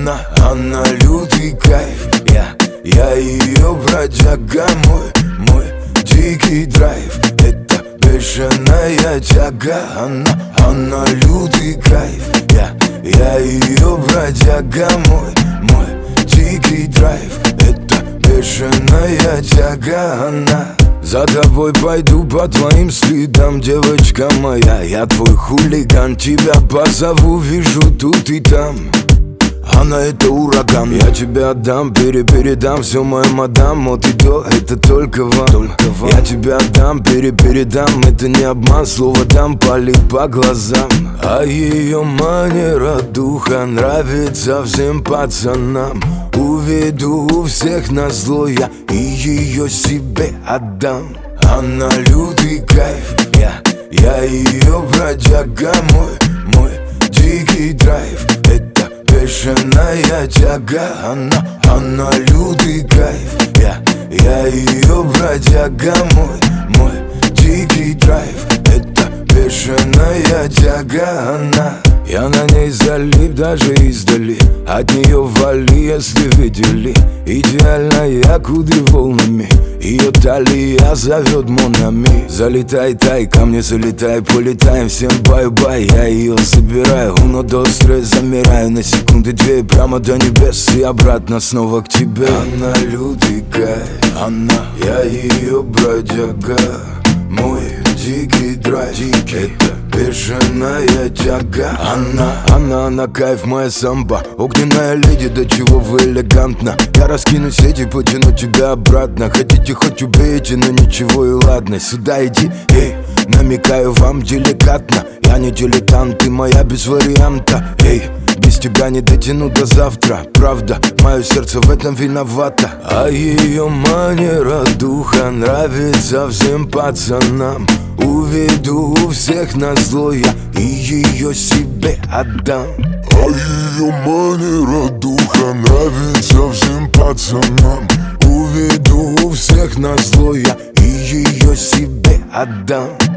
Она лютый кайф. Я ее бродяга, мой дикий драйв. Это бешеная тяга. Она лютый кайф. Я ее бродяга, мой дикий драйв. Это бешеная тяга. За тобой пойду по твоим следам, девочка моя. Я твой хулиган, тебя позову, вижу тут и там. Она это ураган. Я тебя отдам, передам все моей мадам. От и до, это только вам. Я тебя отдам, передам. Это не обман, слово дам, палит по глазам. А ее манера духа нравится всем пацанам. Уведу у всех назло я и ее себе отдам. Она лютый кайф. Я ее бродяга, мой дикий драйв. Это бешеная тяга. Она лютый кайф. Я ее бродяга, мой дикий драйв. Это бешеная тяга. Я на ней залип даже издали. От нее вали, если видели. Идеальная кудри волнами. Ее талия зовет монами. Залетай, тай, ко мне залетай. Полетаем, всем бай-бай. Я ее забираю, но до стресс замираю. На секунды две, прямо до небес. И обратно снова к тебе. Она лютый кайф. Я ее бродяга, мой дикий драйв. Это бешеная тяга. Она кайф, моя самба. Огненная леди, до чего вы элегантно. Я раскину сети, потяну тебя обратно. Хотите, хоть убейте, но ничего и ладно. Сюда иди, эй, намекаю вам деликатно. Я не дилетант, ты моя без варианта. Эй, без тебя не дотяну до завтра. Правда, мое сердце в этом виновато. А ее манера духа нравится всем пацанам. Уведу у всех назло я и ее себе отдам. А ее манера духа нравится всем пацанам. Уведу у всех назло я и ее себе отдам.